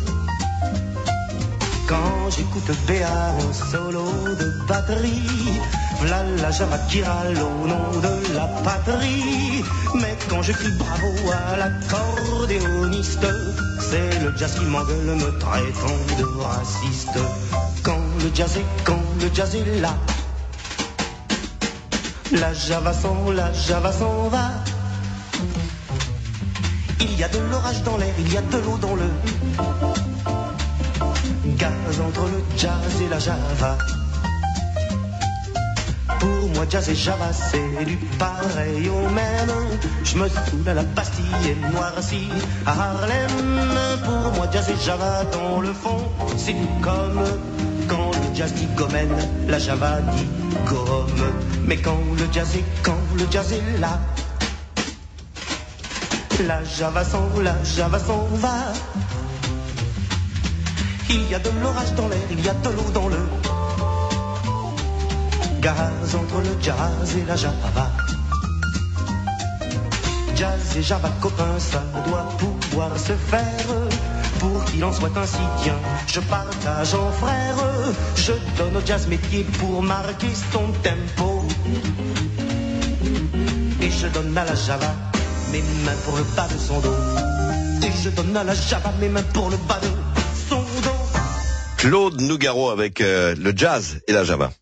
Quand j'écoute Béa en solo de batterie, v'là la java qui râle au nom de la patrie. Mais quand je crie bravo à l'accordéoniste, c'est le jazz qui m'engueule me traitant de raciste. Quand le jazz est, quand le jazz est là, la java s'en, la java s'en va. Il y a de l'orage dans l'air, il y a de l'eau dans le gaz entre le jazz et la java. Pour moi jazz et java c'est du pareil au même. Je me saoule à la Bastille et noirci à Harlem. pour moi jazz et java dans le fond, c'est comme quand le jazz dit gomène, la java dit gomme. Mais quand le jazz est, quand le jazz est là, la java s'en, la java s'en va. Il y a de l'orage dans l'air, il y a de l'eau dans le gaz, entre le jazz et la java. Jazz et java copains, ça doit pouvoir se faire. Pour qu'il en soit ainsi, tiens, je partage en frère. Je donne au jazz mes pieds pour marquer son tempo. Et je donne à la java mes mains pour le bas de son dos. Et je donne à la java mes mains pour le bas de son dos. Claude Nougaro avec euh, le jazz et la java.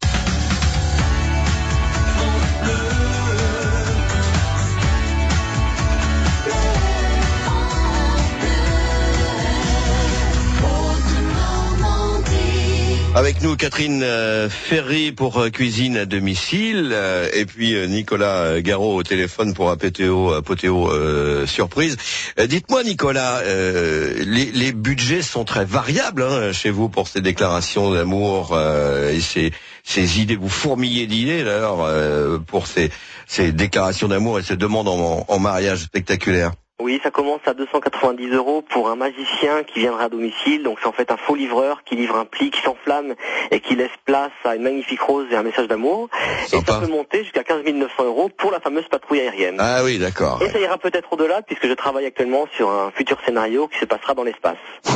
Avec nous Catherine euh, Ferry pour euh, cuisine à domicile euh, et puis euh, Nicolas Garot au téléphone pour Apétéo, Apétéo euh, surprise. Euh, dites-moi Nicolas, euh, les, les budgets sont très variables hein, chez vous pour ces déclarations d'amour euh, et ces, ces idées. Vous fourmillez d'idées d'ailleurs euh, pour ces, ces déclarations d'amour et ces demandes en, en mariage spectaculaires. Oui, ça commence à deux cent quatre-vingt-dix euros pour un magicien qui viendra à domicile. Donc c'est en fait un faux livreur qui livre un pli qui s'enflamme et qui laisse place à une magnifique rose et un message d'amour. Et ça peut monter jusqu'à quinze mille neuf cents euros pour la fameuse patrouille aérienne. Ah oui, d'accord. Et ouais. ça ira peut-être au-delà puisque je travaille actuellement sur un futur scénario qui se passera dans l'espace.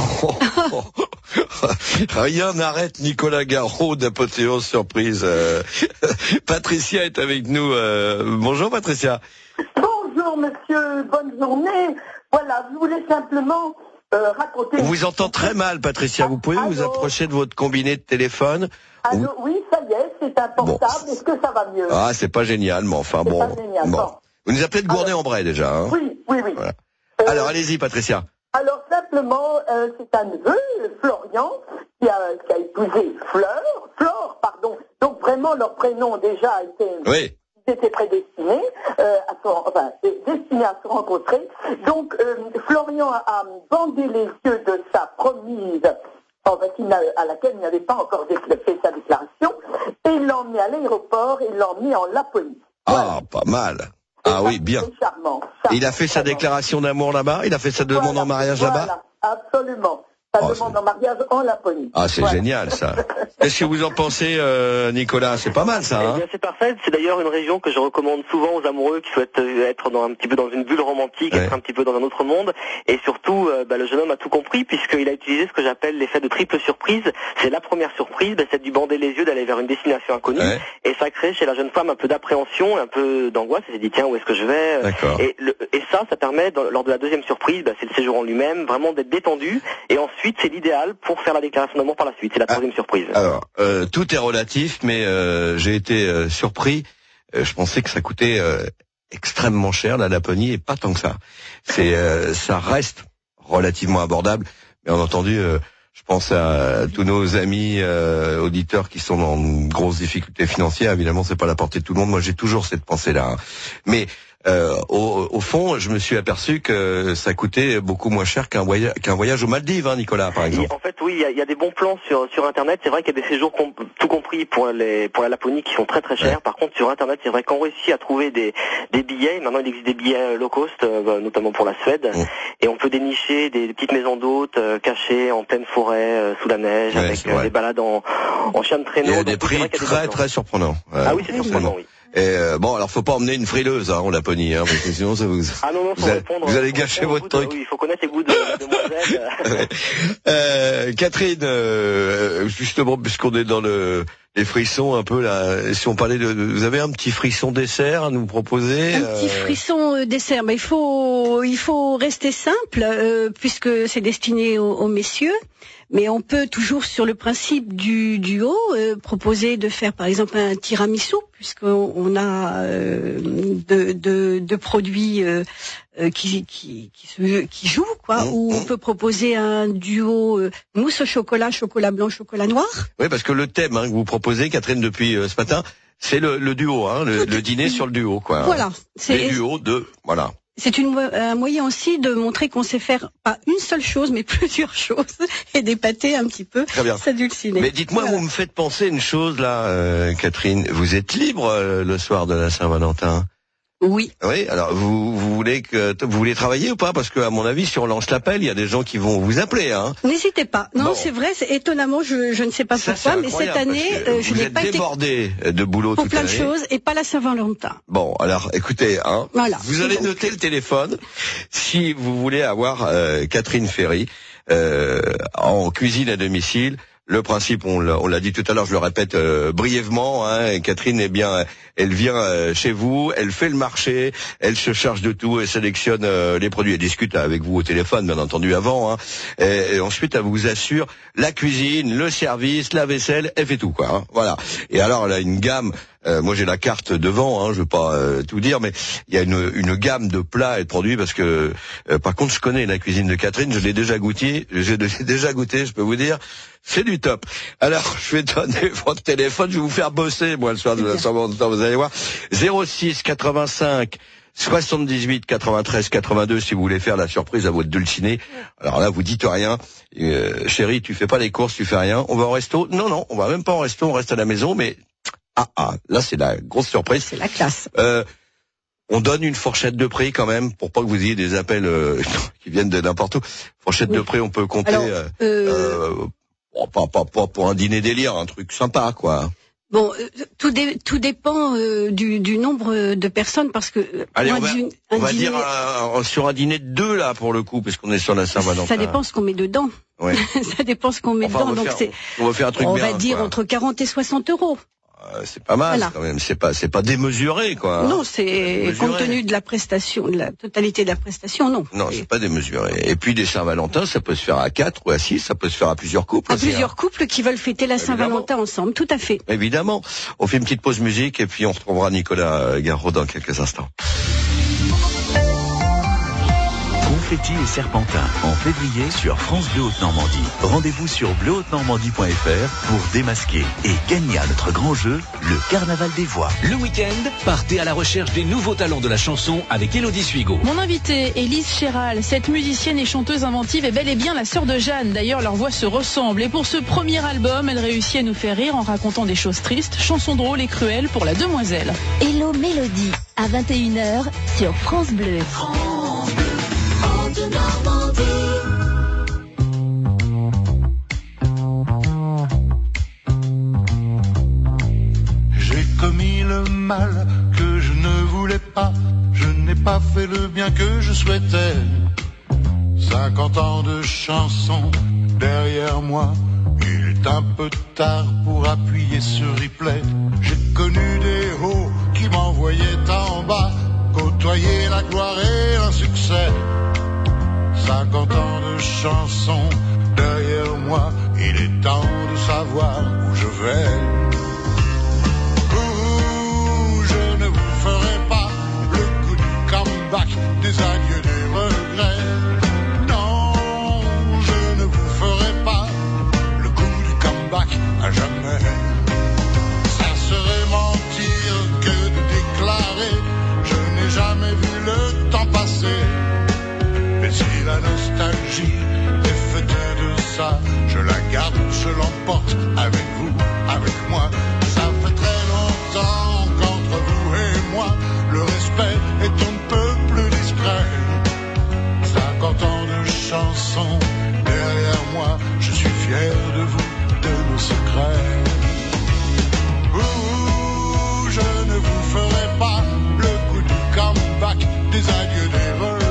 Rien n'arrête Nicolas Garot d'Apétéo surprise. Euh, Patricia est avec nous. Euh, bonjour Patricia. Bonjour monsieur, bonne journée. Voilà, je voulais simplement euh, raconter... On vous entend très mal Patricia, vous pouvez Allô? Vous approcher de votre combiné de téléphone? Allô, oui, ça y est, c'est un portable, bon. Est-ce que ça va mieux? Ah, c'est pas génial, mais enfin bon. Pas génial, bon. bon. Vous nous appelez de Gournay-en-Bray déjà, hein? Oui, oui, oui. Voilà. Euh, Alors allez-y Patricia. Alors simplement, euh, c'est un neveu, Florian, qui a, qui a épousé Fleur, Flore, pardon. Donc vraiment leur prénom déjà a été... Oui. Ils étaient prédestinés, euh, à se, enfin, destinés à se rencontrer. Donc, euh, Florian a, a bandé les yeux de sa promise, enfin, à laquelle il n'avait pas encore fait sa déclaration, et il l'a emmené à l'aéroport et il l'a emmené en Laponie. Ah, voilà. Pas mal. Ah et oui, bien. Charmant, charmant. Il a fait sa déclaration d'amour là-bas? Il a fait sa demande voilà, en mariage voilà, là-bas? Absolument. Ça oh, demande en mariage en Laponie. Ah, c'est voilà. Génial, ça. Qu'est-ce que vous en pensez, euh, Nicolas? C'est pas mal, ça, hein? Eh bien, c'est parfait. C'est d'ailleurs une région que je recommande souvent aux amoureux qui souhaitent être dans un petit peu dans une bulle romantique, ouais. Être un petit peu dans un autre monde. Et surtout, euh, bah, le jeune homme a tout compris puisqu'il a utilisé ce que j'appelle l'effet de triple surprise. C'est la première surprise, bah, c'est de lui bander les yeux, d'aller vers une destination inconnue. Ouais. Et ça crée chez la jeune femme un peu d'appréhension, un peu d'angoisse. Elle s'est dit, tiens, où est-ce que je vais? D'accord. Et, le, et ça, ça permet, dans, lors de la deuxième surprise, bah, c'est le séjour en lui-même, vraiment d'être détendu. Et ensuite, c'est l'idéal pour faire la déclaration d'amour par la suite. C'est la troisième ah, surprise. Alors, euh, tout est relatif, mais euh, j'ai été euh, surpris. Euh, je pensais que ça coûtait euh, extrêmement cher la Laponie et pas tant que ça. C'est, euh, ça reste relativement abordable. Bien entendu, euh, je pense à tous nos amis euh, auditeurs qui sont dans de grosses difficultés financières. Évidemment, c'est pas la portée de tout le monde. Moi, j'ai toujours cette pensée-là. Hein. Mais Euh, au, au fond, je me suis aperçu que ça coûtait beaucoup moins cher qu'un voyage, qu'un voyage aux Maldives, hein, Nicolas, par exemple. Et en fait, oui, il y, y a des bons plans sur sur Internet. C'est vrai qu'il y a des séjours com- tout compris pour les pour la Laponie qui sont très très chers. Ouais. Par contre, sur Internet, c'est vrai qu'on réussit à trouver des des billets. Maintenant, il existe des billets low cost, euh, notamment pour la Suède, ouais. Et on peut dénicher des, des petites maisons d'hôtes euh, cachées en pleine forêt, euh, sous la neige, ouais, avec euh, des balades en en chien de traîneau. Il y a des prix très très, très surprenants. Euh, ah oui, c'est surprenant, oui. Et euh, bon, alors faut pas emmener une frileuse hein, en Laponie, hein, parce que sinon ça vous, ah non, non, vous, a, répondre, vous allez gâcher votre truc. De, oui, il faut connaître les goûts de, de demoiselles. euh, Catherine, euh, justement, puisqu'on est dans le les frissons un peu là, si on parlait de, de, vous avez un petit frisson dessert à nous proposer? Un euh... petit frisson euh, dessert, mais il faut il faut rester simple euh, puisque c'est destiné aux, aux messieurs. Mais on peut toujours, sur le principe du duo, euh, proposer de faire par exemple un tiramisu, puisqu'on on a euh, de, de, de produits euh, qui, qui, qui, se, qui jouent, quoi. Mmh, ou mmh. On peut proposer un duo euh, mousse au chocolat, chocolat blanc, chocolat noir. Oui, parce que le thème hein, que vous proposez, Catherine, depuis euh, ce matin, c'est le, le duo, hein, le, le dîner sur le duo, quoi. Voilà. C'est les duos de, voilà. C'est une, un moyen aussi de montrer qu'on sait faire pas une seule chose, mais plusieurs choses, et d'épater un petit peu sa dulcinée. Mais dites-moi, voilà. Vous me faites penser une chose là, euh, Catherine. Vous êtes libre euh, le soir de la Saint-Valentin? Oui. Oui. Alors, vous, vous voulez que vous voulez travailler ou pas? Parce que à mon avis, si on lance l'appel, il y a des gens qui vont vous appeler. Hein. N'hésitez pas. Non, bon. C'est vrai. C'est, étonnamment, je, je ne sais pas Ça, pourquoi, mais cette année, euh, je n'ai pas été débordé de boulot pour toute plein de l'année. choses et pas la Saint-Valentin. Bon, alors, écoutez, hein. Voilà. Vous allez donc. noter le téléphone si vous voulez avoir euh, Catherine Ferry euh, en cuisine à domicile. Le principe, on l'a, on l'a dit tout à l'heure, je le répète euh, brièvement, hein, Catherine, eh bien, elle vient euh, chez vous, elle fait le marché, elle se charge de tout, elle sélectionne euh, les produits, elle discute avec vous au téléphone, bien entendu, avant, hein, et, et ensuite, elle vous assure la cuisine, le service, la vaisselle, elle fait tout, quoi. Hein, voilà. Et alors, elle a une gamme. Euh, moi j'ai la carte devant, hein, je veux pas euh, tout dire, mais il y a une, une gamme de plats et de produits parce que euh, par contre je connais la cuisine de Catherine, je l'ai déjà goûté, j'ai déjà goûté, je peux vous dire, c'est du top. Alors je vais donner votre téléphone, je vais vous faire bosser moi le soir de la Saint-Valentin, vous allez voir. zéro six quatre-vingt-cinq soixante-dix-huit quatre-vingt-treize quatre-vingt-deux si vous voulez faire la surprise à votre dulcinée. Alors là vous dites rien, euh, chérie, tu fais pas les courses, tu fais rien, on va au resto? Non non, on va même pas au resto, on reste à la maison, mais Ah, ah, là c'est la grosse surprise. C'est la classe. Euh, on donne une fourchette de prix quand même, pour pas que vous ayez des appels euh, qui viennent de n'importe où. Fourchette oui. de prix, on peut compter, Alors, euh, euh... Euh, bon, pas, pas, pas pour un dîner délire, un truc sympa, quoi. Bon, euh, tout, dé, tout dépend euh, du, du nombre de personnes, parce que... Allez, on va, un, on un va dîner... dire euh, sur un dîner de deux, là, pour le coup, parce qu'on est sur la Saint-Valentin. Ça dépend ce qu'on met dedans. Ouais. Ça dépend ce qu'on met enfin, dedans. On va, donc faire, c'est, on va faire un truc on bien, va dire quoi. Entre quarante et soixante euros. C'est pas mal, voilà. Quand même. C'est pas, c'est pas démesuré, quoi. Non, c'est compte tenu de la prestation, de la totalité de la prestation, non. Non, c'est pas démesuré. Et puis des Saint-Valentin, ça peut se faire à quatre ou à six, ça peut se faire à plusieurs couples. À aussi, plusieurs hein. couples qui veulent fêter la Saint-Valentin ensemble, tout à fait. Évidemment. On fait une petite pause musique et puis on retrouvera Nicolas Garraud dans quelques instants. Confetti et Serpentin en février sur France Bleu Haute-Normandie. Rendez-vous sur bleu haute normandie point f r pour démasquer et gagner à notre grand jeu, le Carnaval des Voix. Le week-end, partez à la recherche des nouveaux talents de la chanson avec Élodie Suigo. Mon invitée, Élise Chéral, cette musicienne et chanteuse inventive est bel et bien la sœur de Jeanne. D'ailleurs, leurs voix se ressemblent. Et pour ce premier album, elle réussit à nous faire rire en racontant des choses tristes, chansons drôles et cruelles pour la demoiselle. Hello Mélodie, à vingt et une heures sur France Bleu. France Bleu. J'ai commis le mal que je ne voulais pas, je n'ai pas fait le bien que je souhaitais. Cinquante ans de chansons derrière moi, il est un peu tard pour appuyer ce replay. J'ai connu des hauts qui m'envoyaient en bas, côtoyer la gloire et un succès. Cinquante ans de chansons derrière moi, il est temps de savoir où je vais. Ouh, je ne vous ferai pas le coup du comeback, des adieux, des regrets. Non, je ne vous ferai pas le coup du comeback à jamais. Ça serait mentir que de déclarer, je n'ai jamais vu le temps passer. Mais si la nostalgie est faite de ça, je la garde, je l'emporte avec vous, avec moi. Ça fait très longtemps qu'entre vous et moi, le respect est on ne peut plus discret. Cinquante ans de chansons derrière moi, je suis fier de vous, de nos secrets. Ouh, je ne vous ferai pas le coup du comeback, des adieux, des regrets.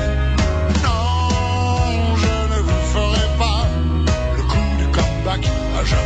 À jamais.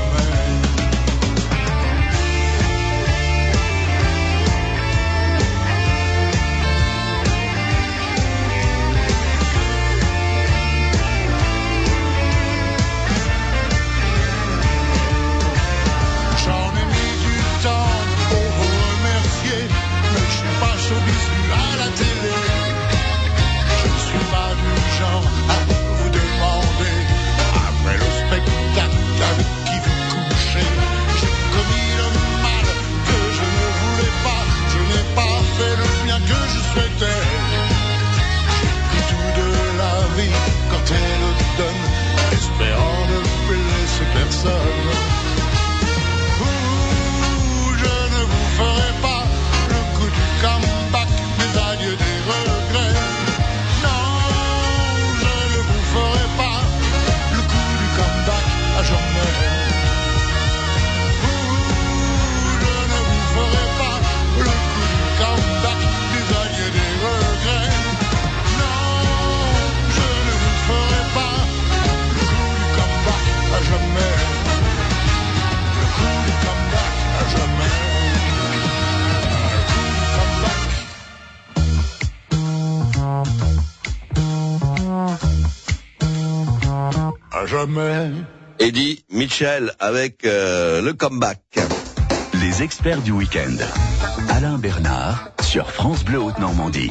à jamais. Eddie Mitchell avec euh, le comeback. Les experts du week-end. Alain Bernard sur France Bleu Haute-Normandie.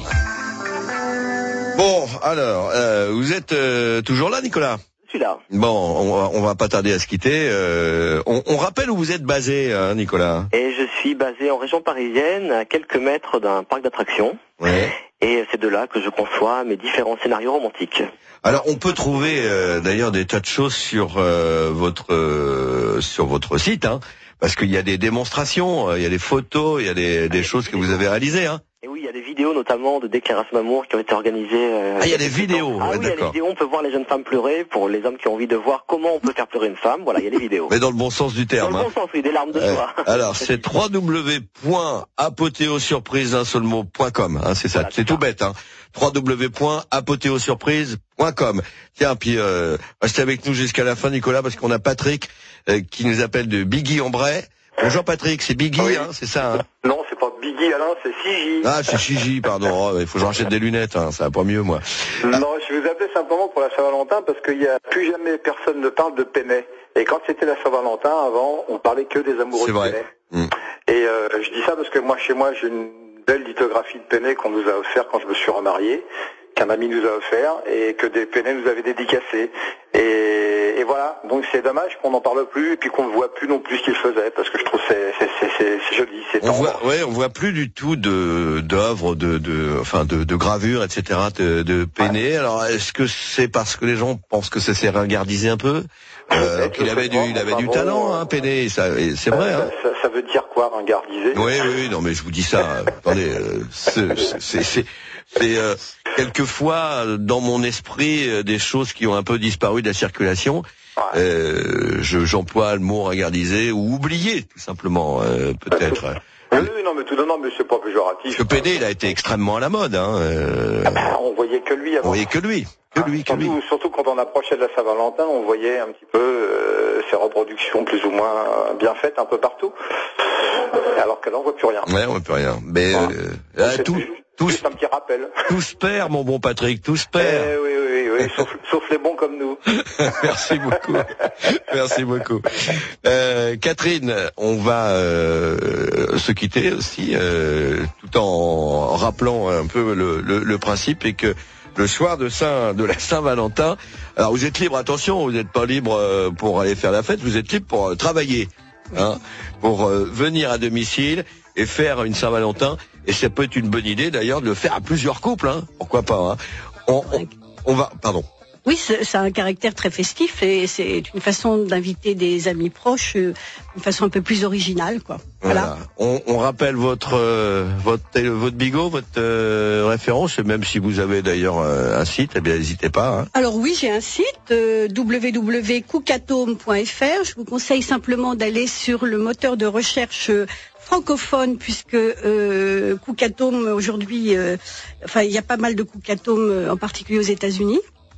Bon, alors, euh, vous êtes euh, toujours là, Nicolas ? Je suis là. Bon, on va, on va pas tarder à se quitter. Euh, on, on rappelle où vous êtes basé, hein, Nicolas ? Et je suis basé en région parisienne, à quelques mètres d'un parc d'attractions. Ouais. Et c'est de là que je conçois mes différents scénarios romantiques. Alors, on peut trouver euh, d'ailleurs des tas de choses sur euh, votre euh, sur votre site, hein, parce qu'il y a des démonstrations, euh, il y a des photos, il y a des, des choses que vous avez réalisées, hein. Et oui, il y a des vidéos notamment de déclarations d'amour qui ont été organisées. Euh, ah, il y a des vidéos. Ah ouais, oui, il y a des d'accord. vidéos. On peut voir les jeunes femmes pleurer. Pour les hommes qui ont envie de voir comment on peut faire pleurer une femme, voilà, il y a des vidéos. Mais dans le bon sens du terme. Dans le hein. bon sens, oui, des larmes de joie. Euh, alors, c'est w w w point apothéosurprise d'un seul mot point com, hein, c'est ça. Voilà, c'est tout bête, hein. w w w point apothéosurprise point com. Tiens, puis euh, restez avec nous jusqu'à la fin, Nicolas, parce qu'on a Patrick euh, qui nous appelle de Biggy-en-Bray. Bonjour Patrick, c'est Biggy, oui. hein, c'est ça. Hein. Non, c'est pas Biggy, Alain, c'est Sigi. Ah, c'est Gigi, pardon. Oh, il faut que je rachète des lunettes, hein, ça va pas mieux, moi. Non, je vous appelais simplement pour la Saint-Valentin parce qu'il y a plus jamais personne ne parle de Pénet. Et quand c'était la Saint-Valentin, avant, on parlait que des amoureux c'est de vrai. Pénet. Mmh. Et euh, je dis ça parce que moi, chez moi, j'ai une belle lithographie de Pénet qu'on nous a offert quand je me suis remarié, qu'un ami nous a offert et que des Pénet nous avaient dédicacé. Et, et voilà, donc c'est dommage qu'on n'en parle plus et puis qu'on ne voit plus non plus ce qu'il faisait parce que je trouve c'est c'est c'est, c'est, c'est joli, c'est on tendre. voit, ouais, on voit plus du tout de d'œuvres, de, de, enfin de, de gravures, et cetera, de, de Pénet. Ouais. Alors, est-ce que c'est parce que les gens pensent que ça s'est ringardisé un peu, euh, qu'il avait du, il avait du bon, talent, hein, Pénet. Ça, c'est vrai. Ça, hein. ça, ça veut dire quoi, ringardisé ? Oui, oui, oui. Non, mais je vous dis ça. Attendez, euh, c'est, c'est, c'est C'est euh, quelquefois dans mon esprit euh, des choses qui ont un peu disparu de la circulation. Ouais. Euh, je, j'emploie le mot ringardisé ou oublié, tout simplement, euh, peut-être. Oui, oui, non, mais tout non, mais c'est pas péjoratif. Parce que Pénet, il a été extrêmement à la mode. Hein, euh... ah ben, on voyait que lui avant. On voyait que lui. Que lui, que surtout, lui. surtout quand on approchait de la Saint-Valentin, on voyait un petit peu euh, ses reproductions plus ou moins bien faites un peu partout. Alors que là, on voit plus rien. Ouais, on voit plus rien. Mais ouais. euh, là, tout. Tout Juste un petit rappel. Tout se perd, mon bon Patrick, tout se perd. Eh, oui, oui, oui, sauf, sauf les bons comme nous. Merci beaucoup. Merci beaucoup. Euh, Catherine, on va euh, se quitter aussi, euh, tout en rappelant un peu le, le, le principe et que le soir de Saint, de la Saint-Valentin, alors vous êtes libre, attention, vous n'êtes pas libre pour aller faire la fête, vous êtes libre pour travailler, hein, pour euh, venir à domicile et faire une Saint-Valentin. Et ça peut être une bonne idée d'ailleurs de le faire à plusieurs couples, hein. Pourquoi pas, hein. On, on, on va, pardon. Oui, ça a un caractère très festif et c'est une façon d'inviter des amis proches euh, d'une façon un peu plus originale, quoi. Voilà. Voilà. On, on rappelle votre euh, votre votre bigot, votre euh, référence, et même si vous avez d'ailleurs euh, un site, eh bien n'hésitez pas. Hein. Alors oui, j'ai un site euh, w w w point cookatome point f r. Je vous conseille simplement d'aller sur le moteur de recherche euh, francophone, puisque euh, Cookatome aujourd'hui, euh, enfin il y a pas mal de Cookatome, euh, en particulier aux États-Unis.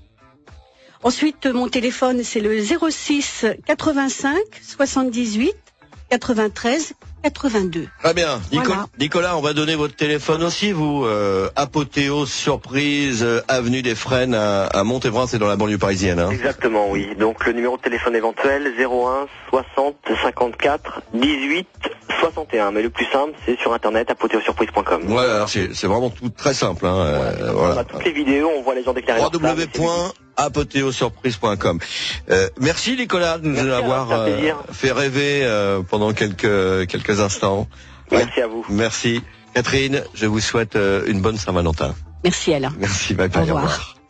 Ensuite, mon téléphone, c'est le zéro six quatre-vingt-cinq soixante-dix-huit quatre-vingt-treize quatre-vingt-deux. Très bien. Nicolas, voilà. Nicolas, on va donner votre téléphone aussi, vous. Euh, Apothéose Surprise, euh, avenue des Fresnes à, à Montévrain, c'est dans la banlieue parisienne. Hein. Exactement, oui. Donc le numéro de téléphone éventuel, zéro un soixante cinquante-quatre dix-huit soixante et un. Mais le plus simple, c'est sur internet, apothéosurprise point com. Ouais, alors c'est, c'est vraiment tout très simple. Hein. Ouais, euh, voilà. On a toutes les vidéos, on voit les gens déclarer leur flamme, w w w point apothéosurprise point com. Euh, merci Nicolas de nous merci avoir euh, fait rêver euh, pendant quelques quelques instants. Merci à vous. Merci Catherine, je vous souhaite euh, une bonne Saint-Valentin. Merci Alain. Merci, bye bye. Au revoir. Au revoir.